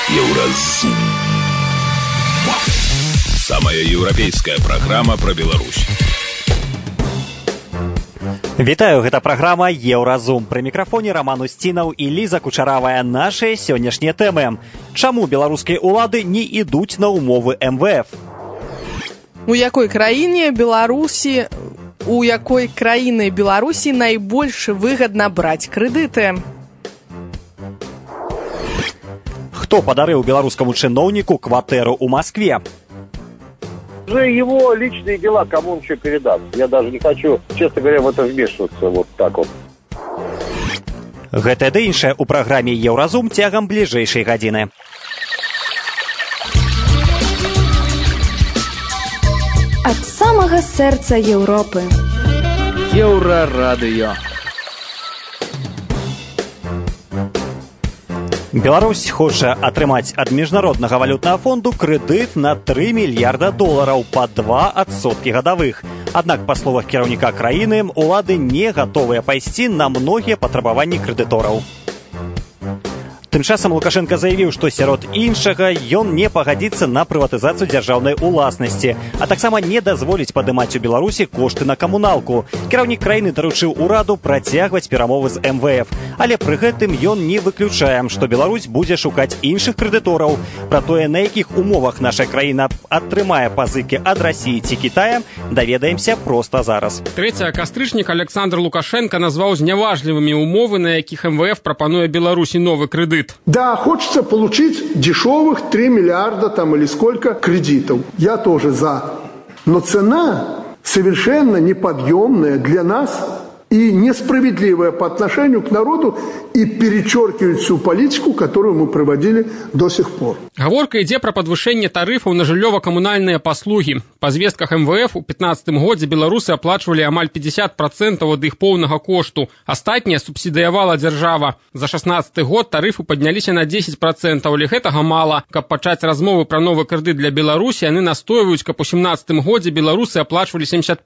Еўразум. Самая еўрапейская праграма пра Беларусь. Вітаю, гэта праграма Еўразум. Пры мікрафоне Роман Устінаў і Ліза Кучаравая. Нашыя сённяшнія тэмы. Чаму беларускія ўлады не ідуць на умовы МВФ? У якой краіне Беларусі найбольш выгадна браць крэдыты? Хто падарыў беларускаму чыноўніку кватэру ў Маскве? Его личные дела, кому он еще передаст. Я даже не хочу, честно говоря, в это вмешиваться вот так вот. Гэта ды іншае ў праграме Еўразум цягам бліжэйшай гадзіны. Ад самага сэрца Еўропы. Еўрарадыё. Беларусь хоча атрымаць ад Міжнароднага валютнага фонду крэдыт на $3 мільярда па 2% гадавых. Аднак, па словах кіраўніка краіны, улады не гатовыя пайсці на многія патрабаванні крэдытораў. Тым часам Лукашенко заявіў, што сярод іншага ён не пагадзіцца на прыватызацыю дзяржаўнай уласнасці, а таксама не дазволіць падымаць у Беларусі кошты на камуналку. Кіраўнік краіны даручыў ураду працягваць перамовы з МВФ, але пры гэтым ён не выключае, што Беларусь будзе шукаць іншых крэдытораў. Пра тое, на якіх умовах наша краіна атрымае пазыкі ад Расіі ці Кітая, даведаемся проста зараз. 3 кастрычніка Александр Лукашенко назваў зняважлівымі умовы, на якіх МВФ прапануе Беларусі новы крэдыт. Да, хочется получить дешевых 3 миллиарда там или сколько кредитов. Я тоже за. Но цена совершенно неподъемная для нас и несправедливая по отношению к народу и перечеркивает всю политику, которую мы проводили до сих пор. Гаворка ідзе пра падвышэнне тарыфаў на жыллёва-камунальныя паслугі. Па звестках МВФ у 2015 годзе беларусы аплачвалі амаль 50% ад іх поўнага кошту. Астатняе субсідыявала дзяржава. За 16 год тарыфы падняліся на 10%, але гэтага мала. Каб пачаць размовы пра новы крэдыт для Беларусі, яны настойваюць, каб у 17 годзе беларусы аплачвалі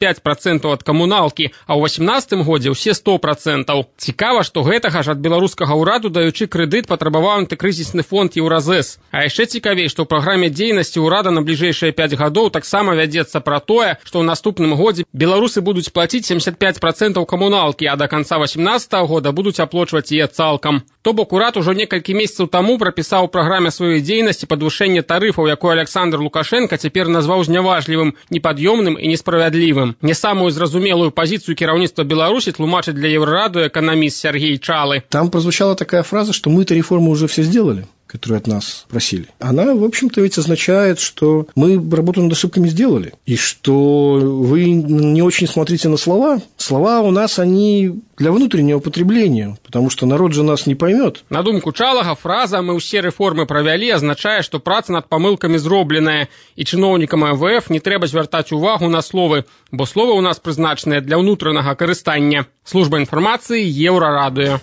75% ад камуналкі, а ў 18 годзе ўсе 100%. Цікава, што гэтага ж ад беларускага ўраду, даючы крэдыт, патрабаваў антыкрызісны фонд Еўразэс. А яшчэ цікавей, што ў праграме дзейнасці ўрада на бліжэйшыя 5 гадоў таксама вядзецца пра тое, што ў наступным годзе беларусы будуць плаціць 75% камуналкі, а да канца 18 года будуць аплачваць яе цалкам. То бок урад ужо некалькі месяцаў таму прапісаў у праграме сваёй дзейнасці падвышэнне тарыфаў, якое Александр Лукашенко цяпер назваў зняважлівым, непад'ёмным і несправядлівым. Не самую зразумелую пазіцыю кіраўніцтва Беларусі тлумачыць для Еврорадио экономист Сергей Чалы. Там прозвучала такая фраза, что мы-то реформу уже все сделали, которую от нас просили. Она, в общем-то, ведь означает, что мы работу над ошибками сделали, и что вы не очень смотрите на слова. Слова у нас, они для внутреннего потребления, потому что народ же нас не поймет. На думку Чалага, фраза «мы ўсе рэформы правялі» азначае, што праца над памылкамі зробленая, і чыноўнікам МВФ не трэба звяртаць увагу на словы, бо словы ў нас прызначаныя для ўнутранага карыстання. Служба інфармацыі Еўрарадыё.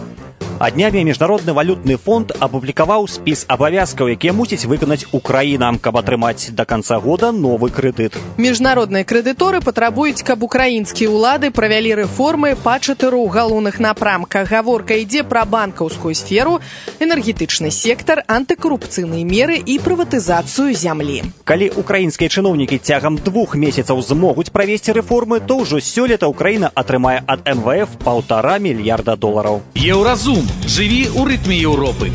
А днямі Міжнародны валютны фонд апублікаваў спіс абавязкаў, якія мусіць выканаць Украіна, каб атрымаць да канца года новы крэдыт. Міжнародныя крэдыторы патрабуюць, каб украінскія ўлады правялі рэформы па 4 галоўных напрамках. Гаворка ідзе пра банкаўскую сферу, энергетычны сектар, антыкарупцыйныя меры і прыватызацыю зямлі. Калі украінскія чыноўнікі цягам 2 месяцаў змогуць правесці рэформы, то ўжо сёлета Украіна атрымае ад МВФ $1,5 мільярда. Еўразум. Жыві ў рытме Еўропы.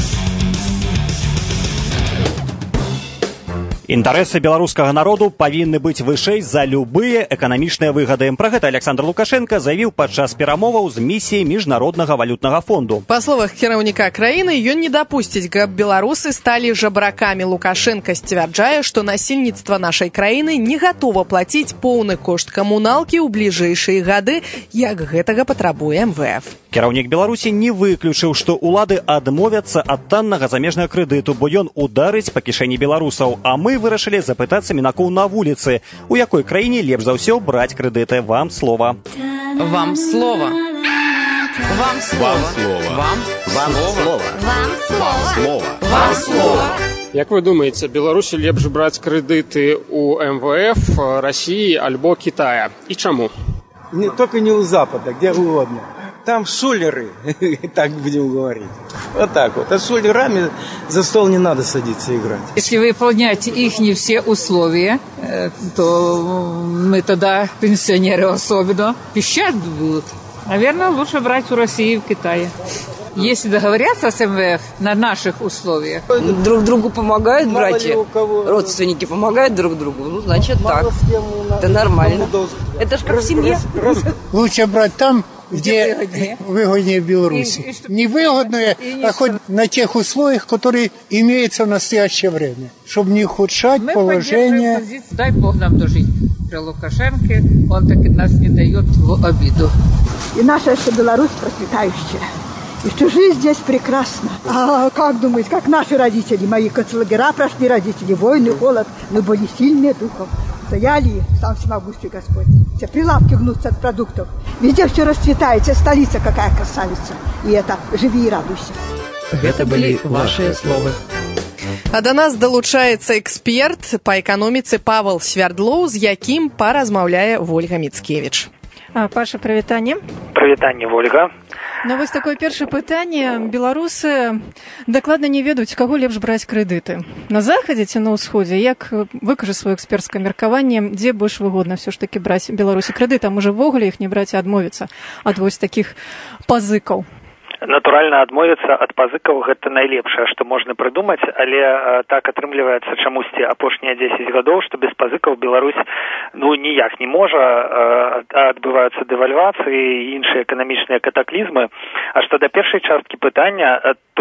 Інтарэсы беларускага народу павінны быць вышэй за любыя эканамічныя выгады. Пра гэта Александр Лукашенко заявіў падчас перамоваў з місіяй Міжнароднага валютнага фонду. Па словах кіраўніка краіны, ён не дапусціць, каб беларусы сталі жабракамі. Лукашенко сцвярджае, што насельніцтва нашай краіны не гатова плаціць поўны кошт камуналкі ў бліжэйшыя гады, як гэтага патрабуе МВФ. Кіраўнік Беларусі не выключыў, што ўлады адмовяцца ад таннага замежнага крэдыту, бо ён ударыць па кішэні беларусаў, а мы вырашылі запытацца мінакоў на вуліцы, у якой краіне лепш за ўсё браць крэдыты. Вам слова. Вам слова. Вам слова. Вам слова. Вам слова. Вам слова. Як вы думаеце, Беларусі лепш браць крэдыты у МВФ, Расіі альбо Китая? І чаму? Только не у Запада, где угодно. там шулеры, так будем говорить. Вот так вот. А с шулерами за стол не надо садиться играть. Если выполнять их все условия, то мы тогда, пенсионеры особенно, пищать будут. Наверное, лучше брать у России и в Китае. Если договорятся с МВФ на наших условиях. Друг другу помогают братья, родственники помогают друг другу, ну, значит так. Это нормально. Это ж как в семье. Лучше брать там, где выгоднее Беларуси. Не выгодное, а хоть на тех условиях, которые имеются в настоящее время, чтобы не ухудшать положение. Дай Бог нам дожить при Лукашенке, он таки нас не дает в обиду. И наша Беларусь процветающая. И что жизнь здесь прекрасна. А как думаете, как наши родители, мои концлагеря прошли, родители, войны, холод, мы были сильные духом. Стояли, сам всемогущий Господь. Все прилавки гнутся от продуктов. Везде все расцветает, вся столица какая красавица. И это живи и радуйся. Это были ваши словы. А до нас долучаецца эксперт па эканоміцы Павел Свярдлоў, з якім паразмаўляе Вольга Міцкевіч. Паша, прывітанне. Прывітанне, Вольга. Ну, вось такое першае пытанне. Беларусы дакладна не ведаюць, каго лепш браць крэдыты. На захадзе ці на ўсходзе? Як выкажа сваё эксперцкае меркаванне, дзе больш выгодна ўсё ж такі браць Беларусі крэдыты, а можа ввогуле іх не браць і адмовіцца ад вось такіх пазыкаў? Натуральна, адмовіцца ад пазыкаў гэта найлепшае, што можна прыдумаць, але так атрымліваецца чамусьці апошнія 10 гадоў, што без пазыкаў Беларусь ніяк не можа, адбываюцца дэвальвацыі і іншыя эканамічныя катаклізмы. А што да першай часткі пытання,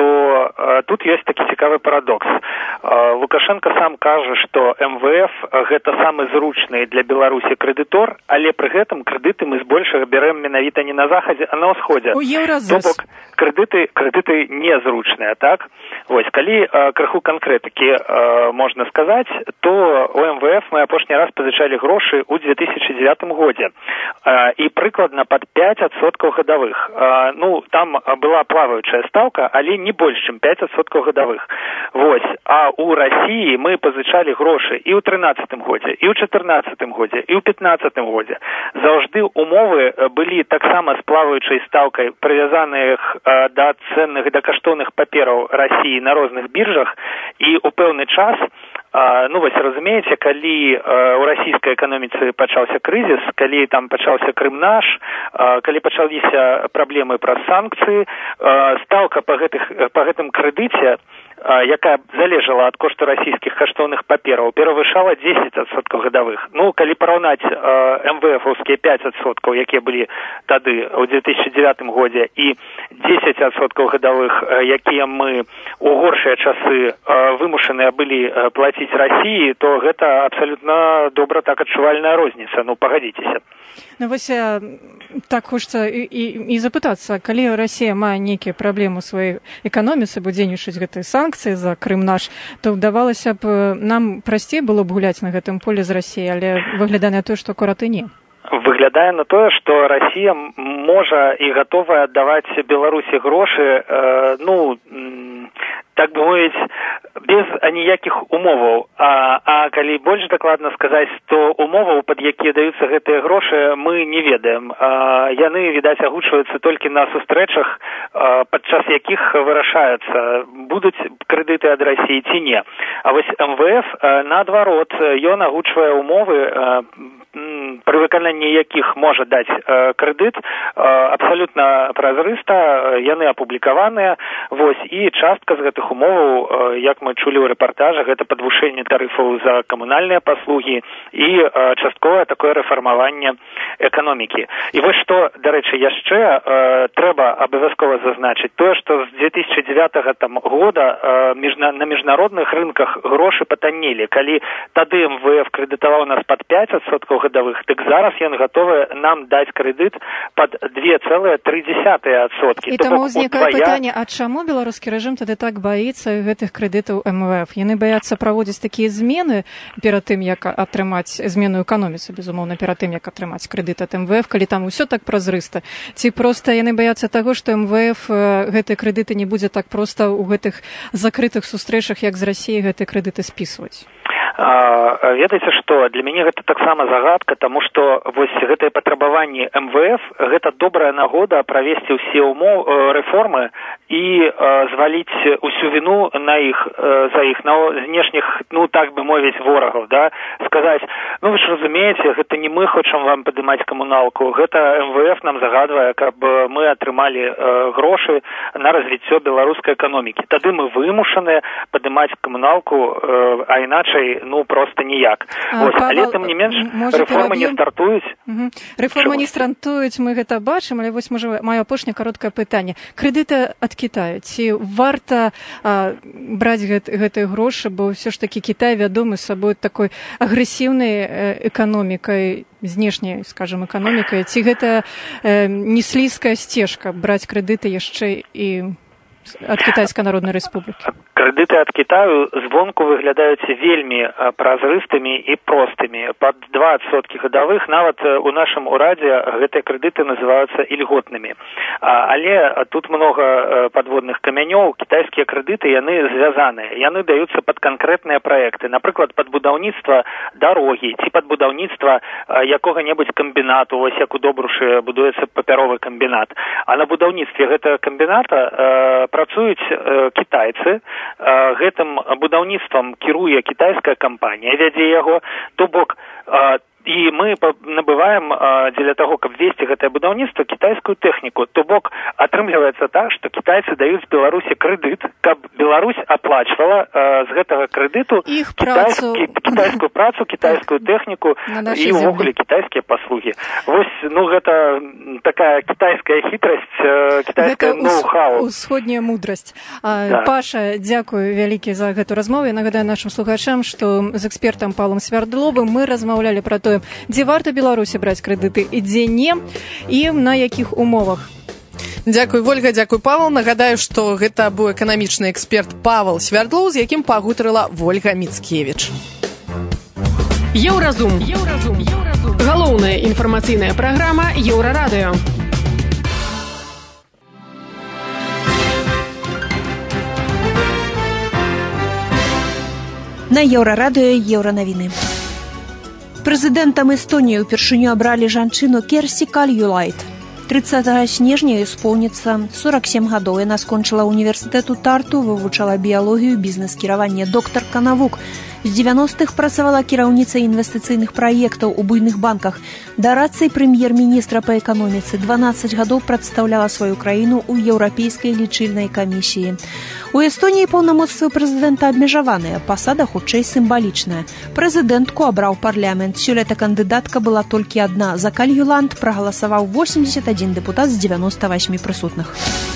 то тут ёсць такі цікавы парадокс. Лукашенко сам кажа, што МВФ гэта самы зручны для Беларусі крэдытор, але пры гэтым крэдыты мы збольшага бярэм менавіта не на захадзе, а на ўсходзе. У Еўразус. Крэдыты незручныя, так? Вось, калі крыху канкрэтыкі можна сказаць, то у МВФ мы апошні раз пазычалі грошы ў 2009 годзе. І прыкладна пад 5% гадавых. Там была плаваючая стаўка, але не больш, чым 5% гадавых. Вось. А ў Расіі мы пазычалі грошы і ў 13 годзе, і ў 14 годзе, і ў 15 годзе. Заўжды умовы былі таксама з плаваючай стаўкай, прывязаныя да ценных, да каштоўных папераў Расіі на розных біржах, і ў пэўны час, вось разумееце, калі ў расійскай эканоміцы пачаўся крызіс, калі там пачаўся Крымнаш, калі пачаліся праблемы праз санкцыі, стаўка па гэтым крэдыце, якая залежала ад кошту расійскіх каштоўных папераў, перавышала 10% гадавых. Калі параўнаць МВФ-аўскія 5%, якія былі тады ў 2009 годзе, і 10% гадавых, якія мы у горшыя часы вымушаныя былі плаціць Расіі, то гэта абсалютна добра так адчувальная розніца, пагадзіцеся. Вось так хочацца і запытацца, калі Расія мае нейкія праблемы ў сваёй эканоміцы, бо дзейнічаюць гэтыя санкцыі за Крым-наш, то давалася б нам прасцей было б гуляць на гэтым поле з Расіяй, але выглядае на тое, што акурат і не. Выглядае на тое, што Расія можа і гатовая аддаваць Беларусі грошы, так бы мовіць, без аніякіх умоваў. А калі больш дакладна сказаць, то умоваў, пад якія даюцца гэтыя грошы, мы не ведаем. Яны, відаць, агучваюцца толькі на сустрэчах, падчас якіх вырашаецца, будуць крэдыты ад Расіі ці не. А вось МВФ, наадварот, ён агучвае умовы, пры выкананні якіх можа даць крэдыт, абсалютна празрыста, яны апублікаваныя, вось, і частка з гэтых умоваў, як мы чулі ў рэпартажах, гэта падвышэнне тарыфаў за камунальныя паслугі і частковае такое рэфармаванне эканомікі. І вось што, дарэчы, яшчэ трэба абавязкова зазначыць, тое, што з 2009 года на міжнародных рынках грошы патаннелі. Калі тады МВФ крэдытаваў нас пад 5% гадавых, так зараз ён гатовы нам даць крэдыт пад 2,3%. І таму ўзнікае пытанне, а чаму беларускі рэжым тады так баіцца гэтых крэдытаў МВФ? Яны баяцца праводзіць такія змены перад тым, як атрымаць змену эканоміцы, безумоўна, перад тым, як атрымаць крэдыт ад МВФ, калі там усё так празрыста? Ці проста яны баяцца таго, што МВФ гэтыя крэдыты не будзе так проста ў гэтых закрытых сустрэчах, як з Расіяй, гэтыя крэдыты спісваць? Ведаеце што, для мяне гэта таксама загадка, таму што вось гэтыя патрабаванні МВФ гэта добрая нагода правесці ўсе рэформы і зваліць усю віну на іх за іх на знешніх, так бы мовіць, ворагаў, да, сказаць, вы ж разумееце, гэта не мы хочам вам падымаць камуналку, гэта МВФ нам загадвае, каб мы атрымалі грошы на развіццё беларускай эканомікі. Тады мы вымушаныя падымаць камуналку, а іначай, проста ніяк. Але тым не менш, рэформы не стартуюць. Рэформы не стартуюць, мы гэта бачым, але вось, можа, маё апошняе кароткае пытанне. Крэдыты ад Кітаю. Ці варта браць гэтыя грошы, бо ўсё ж такі Кітай вядомы сабой такой агрэсіўнай эканомікай, знешняй, скажем, эканомікай. Ці гэта не слізкая сцежка браць крэдыты яшчэ і ад Кітайскай Народнай Рэспублікі? Крэдыты ад Кітаю звонку выглядаюць вельмі празрыстымі і простымі. Пад 2% гадавых нават у нашым урадзе гэтыя крэдыты называюцца ільготнымі. Але тут много падводных камянёў. Кітайскія крэдыты, яны звязаныя. Яны даюцца пад канкрэтныя праекты. Напрыклад, пад будаўніцтва дарогі ці пад будаўніцтва якога-небудзь камбінату, вось як у Добрушы будуецца папяровы камбінат. А на будаўніцтве гэтага камбіната працуюць кітайцы. Гэтым будаўніцтвам кіруе кітайская кампанія, вядзе яго, то бок і мы набываем дзеля таго, каб весці гэтае будаўніцтва, кітайскую тэхніку. То бок атрымліваецца так, што кітайцы даюць Беларусі крэдыт, каб Беларусь аплачвала з гэтага крэдыту кітайскую працу, кітайскую тэхніку і ўвогуле кітайскія паслугі. Вось, гэта такая кітайская хітрасць, кітайская ноу-хау. Усходняя мудрасць. Паша, дзякую вялікі за гэту размову. Я нагадаю нашым слухачам, што з экспертам Павлам Свярдловым мы размаўлялі пра тое, дзе варта Беларусі браць крэдыты і дзе не, і на якіх умовах. Дзякуй, Вольга, дзякуй, Павел. Нагадаю, што гэта быў эканамічны эксперт Павел Свярдлоў, з якім пагутарыла Вольга Міцкевіч. Еўразум. Галоўная інфармацыйная праграма Еўрарадыё. На Еўрарадыё Еўранавіны. Прэзідэнтам Эстоніі ўпершыню абралі жанчыну Керсі Кальюлайт. 30 снежня исполнится 47 гадоў. Яна скончыла універсітэт у Тарту, вывучала біялогію, бізнес-кіраванне, доктарка навук. З 90-х працавала кіраўніцай інвестыцыйных праектаў у буйных банках. Дарадцай прэм'ер-міністра па эканоміцы. 12 гадоў прадстаўляла сваю краіну ў Еўрапейскай лічыльнай камісіі. У Эстоніі паўнамоцтвы прэзідэнта абмежаваныя, пасада хутчэй сімвалічная. Прэзідэнтку абраў парламент. Сёлета кандыдатка была толькі адна. За Кальюланд прагаласаваў 81 дэпутат з 98 прысутных.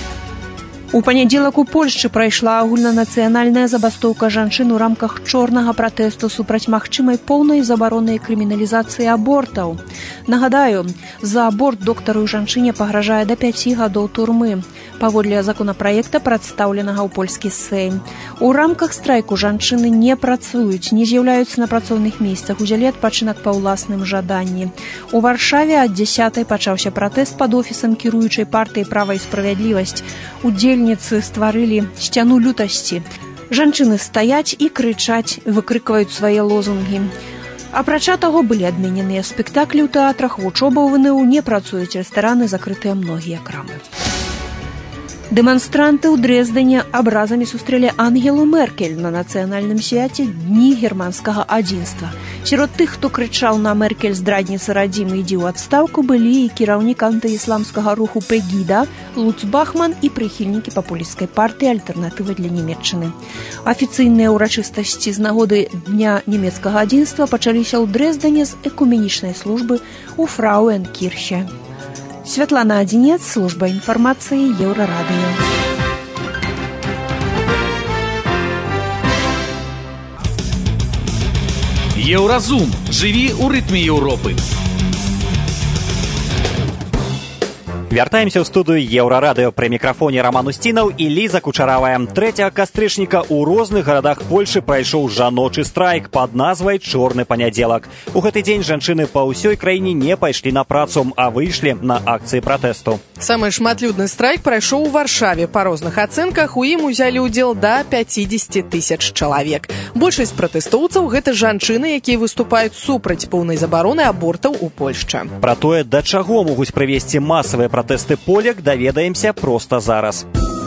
У панядзелак у Польшчы прайшла агульнанацыянальная забастоўка жанчын у рамках чорнага пратэсту супраць магчымай поўнай забароны крыміналізацыі абортаў. Нагадаю, за аборт доктару і жанчыне пагражае да 5 гадоў турмы. Паводле законапраекта, прадстаўленага ў польскі Сейм. У рамках страйку жанчыны не працуюць, не з'яўляюцца на працоўных месцах, узялі адпачынак па ўласным жаданні. У Варшаве ад 10-й пачаўся пратэст пад офісам кіруючай партыі «Права і справядлівасць». Удзельніцы стварылі сцяну лютасці. Жанчыны стаяць і крычаць, выкрыкваюць свае лозунгі. Апрача таго, былі адмененыя спектаклі ў тэатрах, вучоба ў ВНУ, не працуюць рэстараны, закрытыя многія крамы. Дэманстранты ў Дрэздане абразамі сустрэлі Ангелу Меркель на нацыянальным свяце Дні германскага адзінства. Сярод тых, хто крычаў на Меркель «Здрадніца радзімы, ідзі ў адстаўку», былі і кіраўнік антыісламскага руху Пегіда, Луц Бахман і прыхільнікі папулісцкай партыі «Альтэрнатыва для Нямецчыны». Афіцыйныя ўрачыстасці з нагоды Дня нямецкага адзінства пачаліся ў Дрэздане з экуменічнай службы ў Фрауенкірхе. Святлана Адзінец, служба інфармацыі Еўрарадыё. Еўразум. Жыві ў рытме Еўропы. Вяртаемся ў студыю Еўрарадыё. Пры мікрафоне Роман Устінаў і Ліза Кучаравая. 3 кастрычніка ў розных гарадах Польшы прайшоў жаночы страйк пад назвай «Чорны панядзелак». У гэты дзень жанчыны па ўсёй краіне не пайшлі на працу, а выйшлі на акцыі пратэсту. Самы шматлюдны страйк прайшоў у Варшаве. Па розных ацэнках у ім узялі ўдзел да 50 тысяч чалавек. Большасць пратэстоўцаў – гэта жанчыны, якія выступаюць супраць поўнай забароны абортаў у Польшчы. Пра тое, да чаго могуць прывесці масавыя пратэсты полек, даведаемся проста зараз.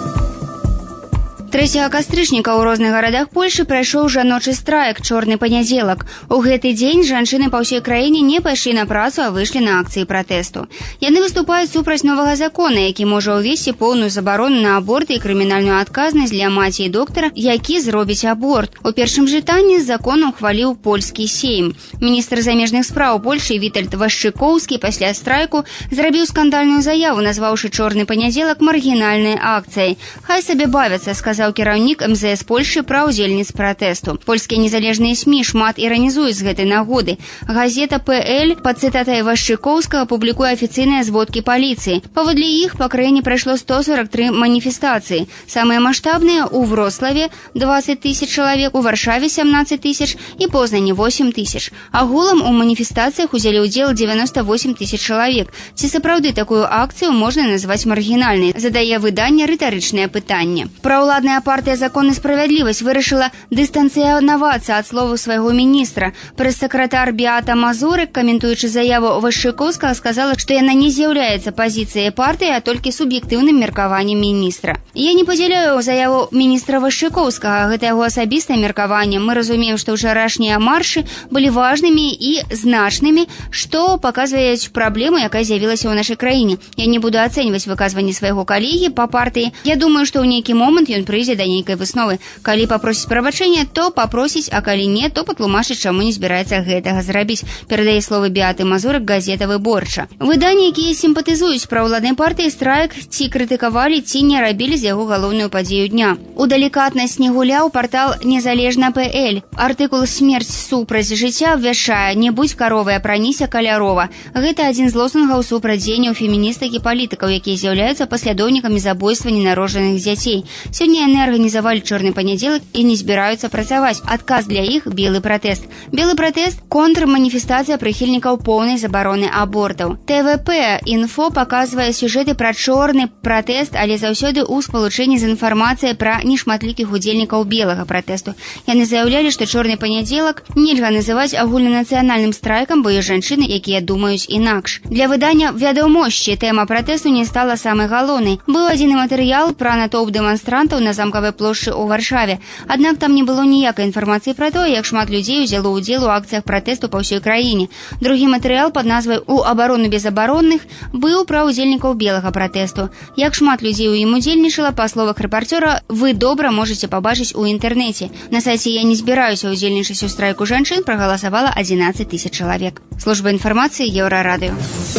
3 кастрычніка ў розных гарадах Польшы прайшоў жаночы страйк «Чорны панядзелак». У гэты дзень жанчыны па ўсёй краіне не пайшлі на працу, а выйшлі на акцыі пратэсту. Яны выступаюць супраць новага закона, які можа ўвесці поўную забарону на аборты і крымінальную адказнасць для маці і доктара, які зробіць аборт. У першым чытанні закон ухваліў польскі сейм. Міністр замежных спраў Польшы Вітальд Вашчыкоўскі пасля страйку зрабіў скандальную заяву, назваўшы «Чорны панядзелак» маргінальнай акцыяй. «Хай сабе бавяцца», сказаў кіраўнік МЗС Польшы пра ўдзельніц пратэсту. Польскія незалежныя СМІ шмат іранізуюць з гэтай нагоды. Газета ПЛ пад цытатай Вашчыкоўскага публікуе афіцыйныя зводкі паліцыі. Паводле іх па краіне прайшло 143 маніфестацыі. Самыя маштабныя ў Вроцлаве 20 тысяч чалавек, у Варшаве 17 тысяч і Познані 8 тысяч. Агулам у маніфестацыях узялі ўдзел 98 тысяч чалавек. Ці сапраўды такую акцыю можна назваць маргінальнай? Задае выданне рытарычнае пытанне. Праўладная партыя «Закон і справядлівасць» вырашыла дыстанцыянавацца ад слову свайго міністра. Прэс-сакратар Беата Мазурык, каментуючы заяву Вашчыкоўскага, сказала, што яна не з'яўляецца пазіцыяй партыі, а толькі суб'ектыўным меркаваннем міністра. Я не падзяляю заяву міністра Вашчыкоўскага, гэта яго асабістае меркаванне. Мы разумеем, што ўчарашнія маршы былі важнымі і значнымі, што паказваюць праблему, якая з'явілася ў нашай краіне. Я не буду ацэньваць выказванні свайго калегі па партыі. Я думаю, што ў нейкі момант ён прыйдзе да нейкай высновы. Калі папросіць прабачэння, то папросіць, а калі не, то патлумачыць, чаму не збіраецца гэтага зрабіць. Перадае словы Беаты Мазурык газета «Выборча». Выданні, якія сімпатызуюць праўладнай партыі, страйк ці крытыкавалі, ці не рабілі з яго галоўную падзею дня. У далікатнасць не гуляў партал «Незалежна ПЛ». Артыкул «Смерць супраць жыцця» абвяшчае «Не будь каровай, а праніся калярова». Гэта адзін з лозунгаў супрацьдзеянняў феміністак і палітыкаў, якія з'яўляюцца паслядоўнікамі забойства ненароджаных дзяцей. Сёння яны арганізавалі «Чорны панядзелак» і не збіраюцца працаваць. Адказ для іх – белы пратэст. Белы пратэст – контрманіфестацыя прыхільнікаў поўнай забароны абортаў. ТВП «Інфо» паказвае сюжэты пра чорны пратэст, але заўсёды ў спалучэнні з інфармацыяй пра нешматлікіх удзельнікаў белага пратэсту. Яны заяўлялі, што «Чорны панядзелак» нельга называць агульнанацыянальным страйкам, бо ёсць жанчыны, якія думаюць інакш. Для выдання «Вядомосці» тэма пратэсту не стала самай галоўнай. Быў адзіны матэрыял пра натоўп дэманстрантаў на замкавай плошчы ў Варшаве. Аднак там не было ніякай інфармацыі пра тое, як шмат людзей узяло ўдзел у акцыях пратэсту па ўсёй краіне. Другі матэрыял пад назвай «У абарону безабаронных» быў пра ўдзельнікаў белага пратэсту. Як шмат людзей у ім удзельнічала, па словах рэпарцёра, вы добра можаце пабачыць у інтэрнэце. На сайце «Я не збіраюся ўдзельнічаць у страйку жанчын» прагаласавала 11 тысяч чалавек. Служба інфармацыі Еўрарадыё.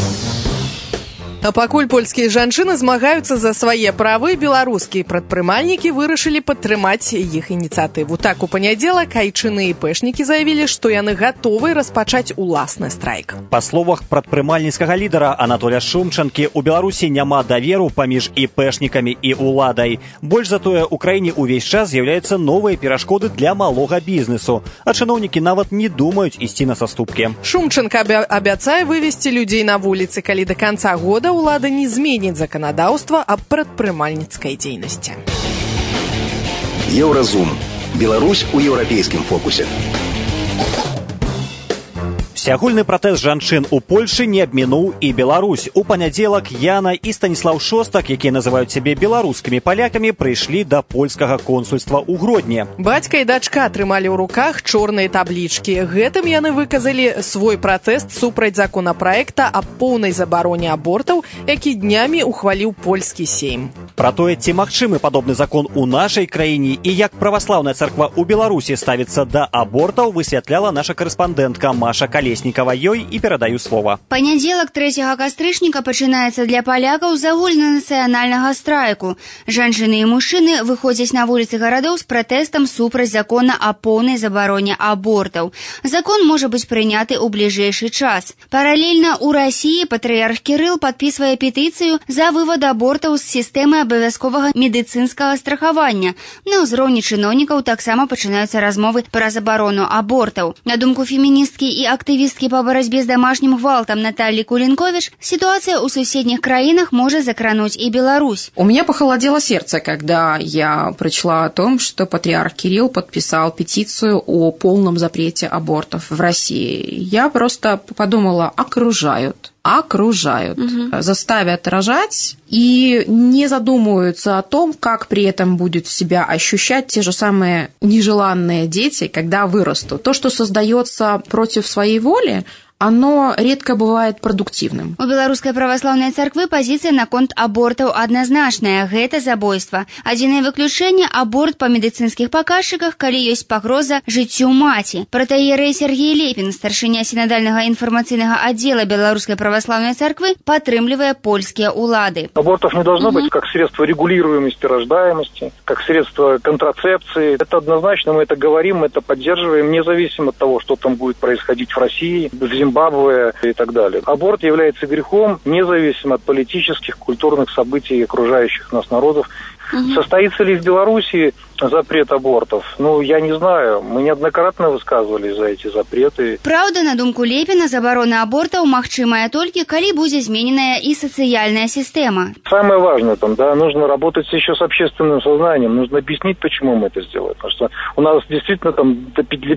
А пакуль польскія жанчыны змагаюцца за свае правы, беларускія прадпрымальнікі вырашылі падтрымаць іх ініцыятыву. Так, у панядзелак айчыны і пэшнікі заявілі, што яны гатовы распачаць уласны страйк. Па словах прадпрымальніцкага лідара Анатоля Шумчанкі, у Беларусі няма даверу паміж і пэшнікамі і уладай. Больш за тое, у краіне ўвесь час з'яўляюцца новыя перашкоды для малога бізнесу, а чыноўнікі нават не думаюць ісці на саступкі. Шумчанка абяцае вывесці людзей на вуліцы, калі да канца года ўлада не зменіць заканадаўства аб прадпрымальніцкай дзейнасці. Еўразум. Беларусь у еўрапейскім фокусе. Сягульны пратэст жанчын у Польшы не абмінуў і Беларусь. У панядзелак Яна і Станіслаў Шостак, якія называюць сябе беларускімі палякамі, прыйшлі да польскага консульства ў Гродні. Бацька і дачка атрымалі ў руках чорныя таблічкі. Гэтым яны выказалі свой пратэст супраць законапраекта аб поўнай забароне абортаў, які днямі ухваліў польскі сейм. Пра тое, ці магчымы падобны закон у нашай краіне і як праваслаўная царква ў Беларусі ставіцца да абортаў, высвятляла наша карэспандэнтка Маша Калеснікова. Калеснікава. Ёй і перадаю слова. Панядзелак 3 кастрычніка пачынаецца для палякаў з агульнанацыянальнага страйку. Жанчыны і мужчыны выходзяць на вуліцы гарадоў з пратэстам супраць закона о поўнай забароне абортаў. Закон можа быць прыняты ў бліжэйшы час. Паралельна ў Расіі патрыярх Кірыл падпісвае петыцыю за вывод абортаў з сістэмы абавязковага медыцынскага страхавання. На ўзроўні чыноўнікаў таксама пачынаюцца размовы пра забарону абортаў. На думку феміністкі і актывісткі па барацьбе з домашнім гвалтам Натальи Кулинкович, ситуация у соседних краинах может закрануть и Беларусь. У меня похолодело сердце, когда я прочла о том, что патриарх Кирилл подписал петицию о полном запрете абортов в России. Я просто подумала, окружают, заставят рожать и не задумываются о том, как при этом будут себя ощущать те же самые нежеланные дети, когда вырастут. То, что создается против своей воли, оно редко бывает продуктивным. У Беларускай праваслаўнай царквы пазіцыя наконт абортаў адназначная. Гэта забойства. Адзінае выключэнне – аборт па медыцынскіх паказчыках, калі ёсць пагроза жыццю маці. Протаіерэй Сергей Лепін, старшыня сінадальнага інфармацыйнага аддзела Беларускай праваслаўнай царквы, падтрымлівае польскія улады. Абортов не должно быть как средство регулируемости рождаемости, как средство контрацепции. Это однозначно, мы это говорим, мы это поддерживаем, независимо от того, что там будет происходить в России, в Зимбабве и так далее. Аборт является грехом, независимо от политических, культурных событий окружающих нас народов. Состоится ли в Беларуси запрет абортов? Я не знаю. Мы неоднократно высказывались за эти запреты. Правда, на думку Лепина, заборона абортаў магчымая толькі, калі будзе змененая и социальная система. Самое важное нужно работать еще с общественным сознанием. Нужно объяснить, почему мы это сделаем. Потому что у нас действительно для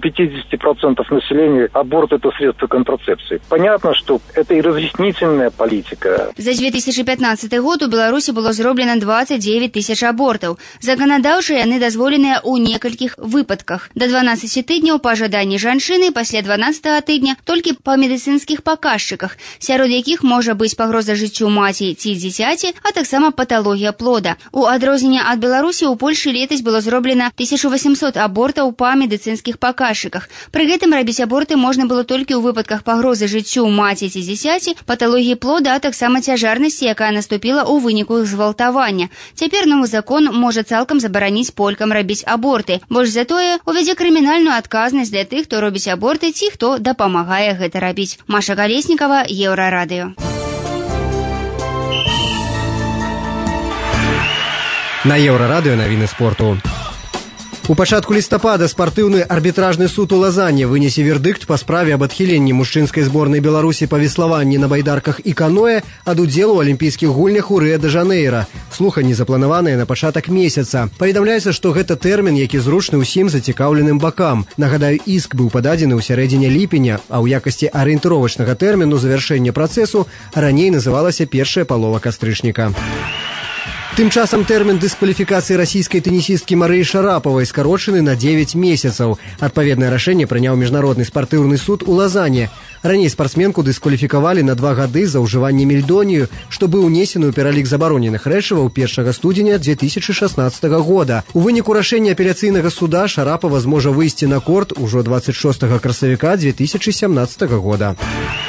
50% населения аборт – это средство контрацепции. Понятно, что это и разъяснительная политика. За 2015 год у Беларуси было зроблена 29 тысяч абортаў. Заканадаўча яны дазволеныя ў некалькіх выпадках. До 12 тыдняў па жаданні жанчыны, пасля 12 тыдня толькі па медыцынскіх паказчыках, сярод якіх можа быць пагроза жыццю маці ці дзіцяці, а таксама паталогія плода. У адрозненне ад Беларусі у Польшы летась было зроблена 1800 абортаў па медыцынскіх паказчыках. Пры гэтым рабіць аборты можна было толькі ў выпадках пагрозы жыццю маці ці дзіцяці, паталогіі плода, а таксама цяжарнасці, якая наступіла ў выніку іх згвалтавання. Цяпер новы закон можа цалкам забараніць полькам рабіць аборты. Больш за тое, увядзе крымінальную адказнасць для тых, хто робіць аборты ці хто дапамагае гэта рабіць. Маша Калеснікава, Еўрарадыё. На Еўрарадыё навіны спорту. У пачатку лістапада спартыўны арбітражны суд у Лазане вынесе вердыкт па справе аб адхіленні мужчынскай зборнай Беларусі па веславанні на байдарках і каноэ ад удзелу ў алімпійскіх гульнях у Рыа-дэ-Жанэйра. Слуханні запланаваныя на пачатак месяца. Паведамляецца, што гэта тэрмін, які зручны ўсім зацікаўленым бакам. Нагадаю, іск быў пададзены ў сярэдзіне ліпеня, а ў якасці арыентыровачнага тэрміну завяршэння працэсу раней называлася першая палова кастрычніка. Тым часам тэрмін дыскваліфікацыі расійскай тэнісісткі Марыі Шарапавай скарочаны на 9 месяцаў. Адпаведнае рашэнне прыняў міжнародны спартыўны суд у Лазане. Раней спартсменку дыскваліфікавалі на 2 гады за ўжыванне мельдонію, што быў унесены ў пералік забароненых рэчываў 1 студзеня 2016 года. У выніку рашэння апеляцыйнага суда Шарапава зможа выйсці на корт ужо 26 красавіка 2017 года.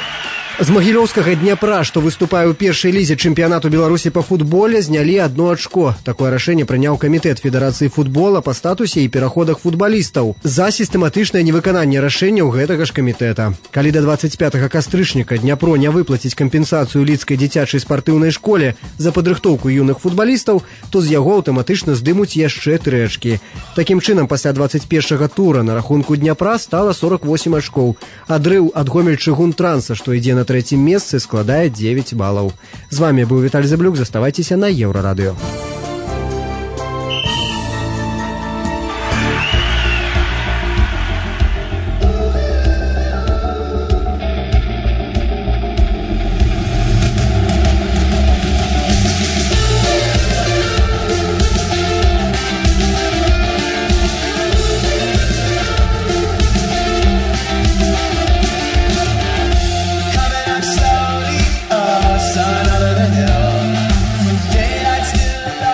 З магілёўскага Дняпра, што выступае ў першай лізе чэмпіянату Беларусі па футболе, знялі 1 ачко. Такое рашэнне прыняў камітэт Федэрацыі футбола па статусе і пераходах футбалістаў за сістэматычнае невыкананне рашэнняў гэтага ж камітэта. Калі да 25 кастрычніка Дняпро не выплаціць кампенсацыю лідскай дзіцячай спартыўнай школе за падрыхтоўку юных футбалістаў, то з яго аўтаматычна здымуць яшчэ 3 ачкі. Такім чынам, пасля 21 тура на рахунку Дняпра стала 48 ачкоў. Адрыў ад Гомель-Чыгунтранса, што ідзе на 3-м месцы, складае 9 балаў. З вами быў Віталь Заблюк, заставайцеся на Еўрарадыё. Son of the hill, daylight still alive.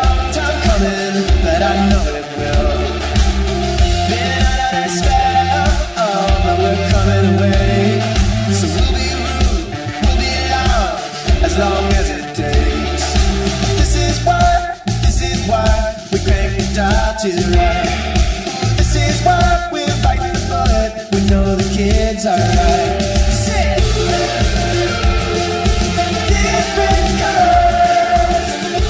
kids are right. Different colors,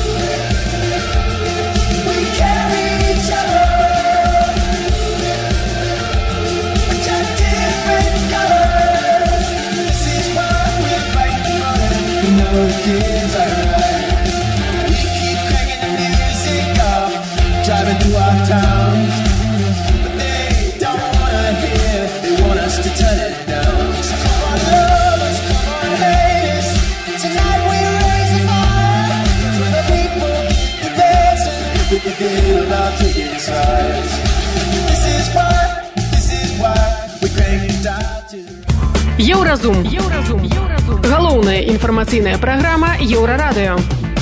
we carry each other. Just different colors. This is why we fight for it. We know the kids are right. We keep cranking the music up, driving through our towns. To turn it down. So come on lovers, come on haters. Tonight we raise a fire for the people, the dancing, we forget about taking sides. This is why we crank it down to Еўразум. Галоўная інфармацыйная праграма Еўрарадыё.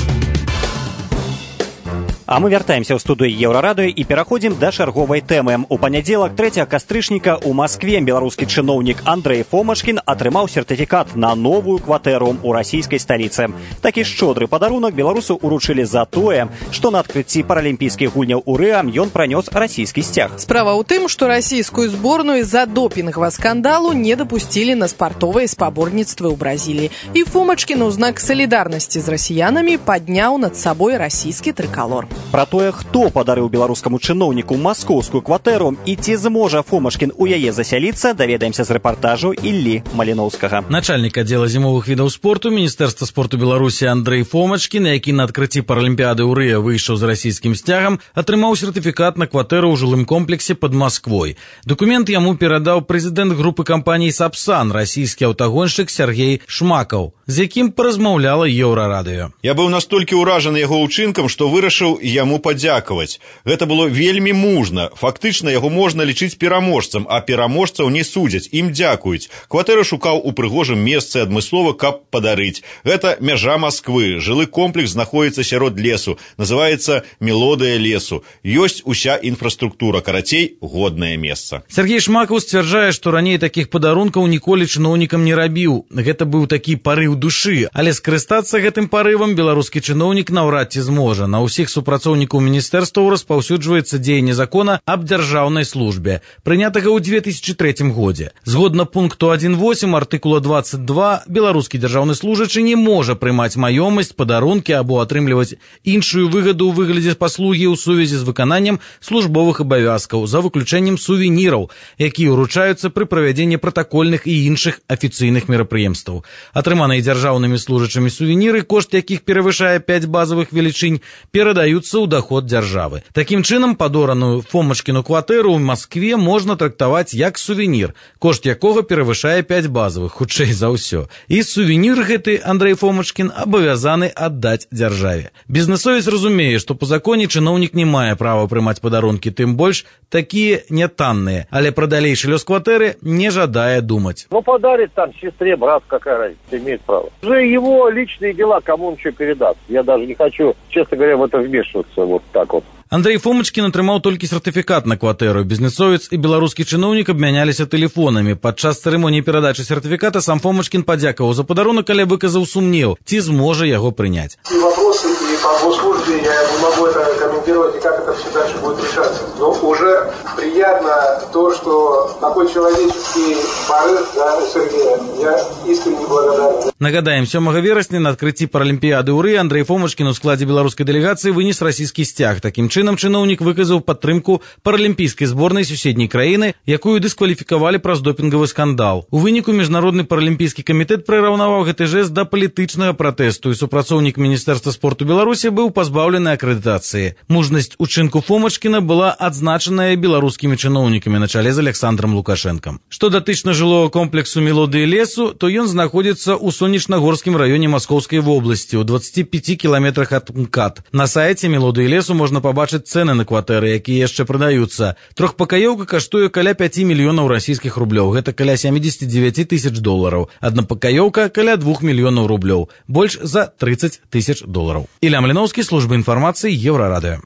А мы вяртаемся ў студыю Еўрарадыё і пераходзім да чарговай тэмы. У панядзелак 3 кастрычніка ў Маскве беларускі чыноўнік Андрэй Фомачкін атрымаў сертыфікат на новую кватэру ў расійскай сталіцы. Такі шчодры падарунак беларусу ўручылі за тое, што на адкрыцці паралімпійскіх гульняў у Рыа ён пранёс расійскі сцяг. Справа ў тым, што расійскую зборную з-за допінгавага скандалу не дапусцілі на спартовыя спаборніцтвы ў Бразіліі. І Фомачкін у знак салідарнасці з расіянамі падняў над сабой расійскі трыкалор. Пра тое, хто падарыў беларускаму чыноўніку маскоўскую кватэру і ці зможа Фомачкін у яе засяліцца, даведаемся з рэпартажу Іллі Маліноўскага. Начальнік аддзела зімовых відаў спорту Міністэрства спорту Беларусі Андрэй Фомачкін, які на адкрыцці паралімпіяды ў Рыа выйшаў з расійскім сцягам, атрымаў сертыфікат на кватэру ў жылым комплексе пад Масквой. Дакумент яму перадаў прэзідэнт групы кампаній «Сапсан», расійскі аўтагоншчык Сергей Шмакаў, з якім паразмаўляла Еўрарадыё. Я быў настолькі ўражаны яго ўчынкам, што вырашыў яму падзякаваць. Гэта было вельмі мужна. Фактычна яго можна лічыць пераможцам, а пераможцаў не судзяць, ім дзякуюць. Кватэру шукаў у прыгожым месцы адмыслова, каб падарыць. Гэта мяжа Масквы. Жылы комплекс знаходзіцца сярод лесу. Называецца «Мелодыя лесу». Ёсць уся інфраструктура, карацей, годнае месца. Сергей Шмакаў сцвярджае, што раней такіх падарункаў ніколі чыноўнікам не рабіў. Гэта быў такі парыў душы, але скарыстацца гэтым парывам беларускі чыноўнік наўрад ці зможа. На ўсіх супрацоўнікаў міністэрстваў распаўсюджваецца дзеянне закона аб дзяржаўнай службе, прынятага ў 2003 годзе. Згодна пункту 1.8 артыкула 22, беларускі дзяржаўны служачы не можа прымаць маёмасць, падарункі або атрымліваць іншую выгаду ў выглядзе паслугі ў сувязі з выкананнем службовых абавязкаў, за выключэннем сувеніраў, якія ўручаюцца пры правядзенні пратакольных і іншых афіцыйных мерапрыемстваў. Атрыманыя дзяржаўнымі служачымі сувеніры, кошт якіх перавышае 5 базавых велічынь, перадаюцца ў даход дзяржавы. Такім чынам, падораную Фомачкіну кватэру ў Маскве можна трактаваць як сувенір, кошт якога перавышае 5 базавых, хутчэй за ўсё. І сувенір гэты Андрэй Фомачкін абавязаны аддаць дзяржаве. Бізнэсовец разумее, што па законе чыноўнік не мае права прымаць падарункі, тым больш такія нятанныя, але пра далейшы лёс кватэры не жадае думаць. Ну, подарит там сестре, брат, какая разница, имеет право. Уже его личные дела, кому он что передаст. Я даже не хочу, честно говоря, в это вмешиваться вот так вот. Андрэй Фомачкін атрымаў толькі сертыфікат на кватэру. Бізнэсовец і беларускі чыноўнік абмяняліся тэлефонамі. Падчас цырымоніі перадачы сертыфіката сам Фомачкін падзякаваў за падарунак, але выказаў сумнеў, ці зможа яго прыняць. И вопросы и по госслужбе я не могу это комментировать, и как это все дальше будет решаться. Но уже приятно то, что такой человеческий порыв, да, Сергея, я искренне благодарен. Нагадаем, 7 верасня на адкрыцці паралімпіяды ў Рыа Андрэй Фомачкін у складзе беларускай дэлегацыі вынес расійскі сцяг. Такім чынам чыноўнік выказаў падтрымку паралімпійскай зборнай суседняй краіны, якую дыскваліфікавалі праз допінгавы скандал. У выніку міжнародны паралімпійскі камітэт прыраўнаваў гэты жэст да палітычнага пратэсту, і супрацоўнік Міністэрства спорту Беларусі быў пазбаўлены акрэдытацыі. Мужнасць учынку Фомачкіна была адзначаная беларускімі чыноўнікамі на чале з Александром Лукашэнкам. Што датычна жылого комплексу «Мелодыі лесу», то ён знаходзіцца ў сонечнагорскім раёне Маскоўскай вобласці, у 25 кіламетрах ад МКАД. На сайце «Мелодыі лесу» можна пабачыць цэны на кватэры, якія яшчэ прадаюцца. Трохпакаёўка каштуе каля 5 мільёнаў расійскіх рублёў, гэта каля 79 тысяч долараў. Аднапакаёўка каля 2 мільёнаў рублёў, больш за 30 тысяч долараў. Ілля Маліноўскі, служба інфармацыі, Еўрарадыё.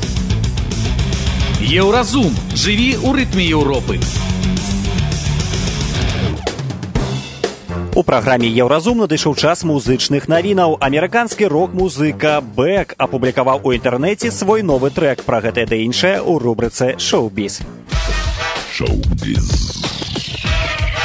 Еўразум. Жыві ў рытме Еўропы. У праграме «Еўразум» надышоў час музычных навінаў. Амерыканскі рок-музыка Бэк апублікаваў у інтэрнэце свой новы трэк. Пра гэтае да іншае ў рубрыцы «Шоу-біз». Шоу-біз.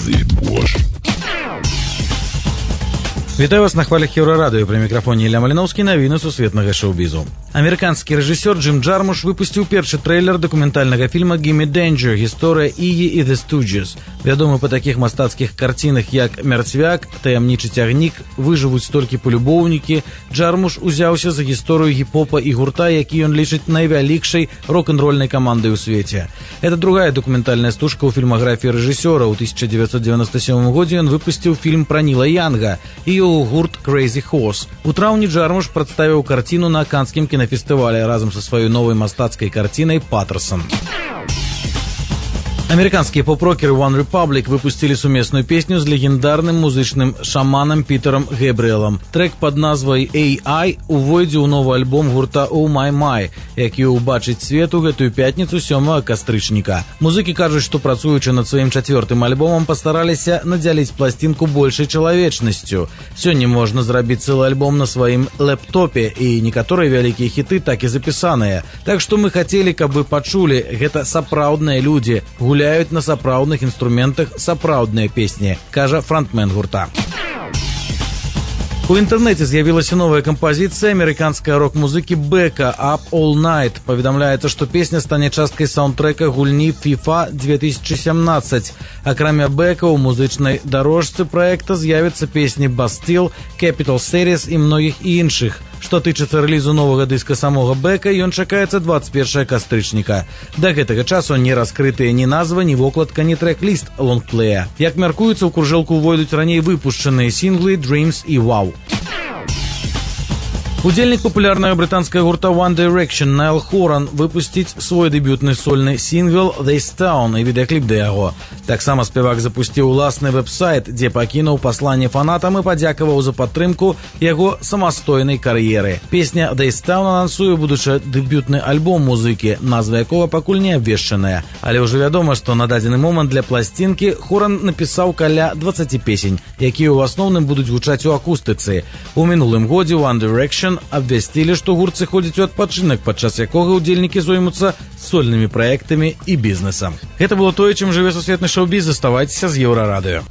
Вітаю вас на хвалях Еўрарадыё. Пры мікрафоне Ілля Маліноўскі, навіны сусветнага шоу-бізу. Амерыканскі рэжысёр Джим Джармуш выпусціў першы трэйлер дакументальнага фільма «Gimme Danger. Гісторыя Ігі і The Stooges». Вядомы па такіх мастацкіх карцінах, як «Мярцвяк», «Таямнічы цягнік», «Выжывуць толькі палюбоўнікі», Джармуш узяўся за гісторыю гіп-хопа і гурта, які ён лічыць найвялікшай рок-н-рольнай камандай у свеце. Это другая дакументальная стужка ў фільмаграфіі рэжысёра. У 1997 годзе ён выпусціў фільм пра Ніла Янга і гурт Crazy Horse. У траўні Джармуш прадставіў карціну на канскім кінафестывале разам са сваёй новай мастацкай карцінай «Паттерсон». Амерыканскія поп-рокеры One Republic выпусцілі сумесную песню з легендарным музычным шаманам Пітерам Гэбрыэлам. Трэк пад назвай AI увойдзе ў новы альбом гурта Oh My My, які ўбачыць свет у гэтую пятніцу 7 кастрычніка. Музыкі кажуць, што працуючы над сваім чацвёртым альбомам пастараліся надзяліць пласцінку большай чалавечнасцю. Сёння можна зрабіць цэлы альбом на сваім лэптопе, і некаторыя вялікія хіты так і запісаныя. Так што мы хацелі, каб вы пачулі, гэта сапраўдныя людзі, гуляюць на сапраўдных інструментах сапраўдныя песні, кажа фронтмен гурта. У інтэрнэце з'явілася новая кампазіцыя амерыканскай рок-музыкі Бека «Up All Night». Паведамляецца, што песня стане часткай саундтрэка гульні FIFA 2017. Акрамя Бека ў музычнай дарожцы праекта з'явяцца песні Bastille, Capital Series і многіх іншых. Што тычыцца рэлізу новага дыска самога Бека, ён чакаецца 21 кастрычніка. Да гэтага часу не раскрытыя ні назва, ні вокладка, ні трэк-ліст лонгплея. Як мяркуецца, у кружэлку ўвойдуць раней выпушчаныя сінглы «Dreams» і «Wow». Удзельнік папулярнага брытанскага гурта One Direction Найл Хоран выпусціць свой дэбютны сольны сінгл «This Town» і відэакліп да яго. Таксама спевак запусціў уласны вэб-сайт, дзе пакінуў пасланне фанатам і падзякаваў за падтрымку яго самастойнай кар'еры. Песня «This Town» анансуе будучы дэбютны альбом музыкі, назва якога пакуль не абвешчаная. Але ўжо вядома, што на дадзены момант для пласцінкі Хоран напісаў каля 20 песень, якія ў асноўным будуць гучаць у акустыцы. У мінулым годзе One Direction абвясцілі, што гурт сыходзіць у адпачынак, падчас якога ўдзельнікі зоймуцца сольнымі праектамі і бізнесам. Гэта было тое, чым жыве сусветны шоу-біз. Заставайцеся з Еўрарадыё.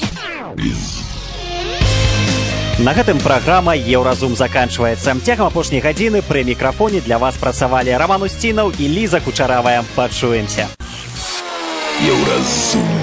На гэтым праграма «Еўразум» заканчваецца. Цягам апошняй гадзіны пры мікрафоне для вас працавалі Роман Устінаў і Ліза Кучаравая. Пачуемся. Еўразум.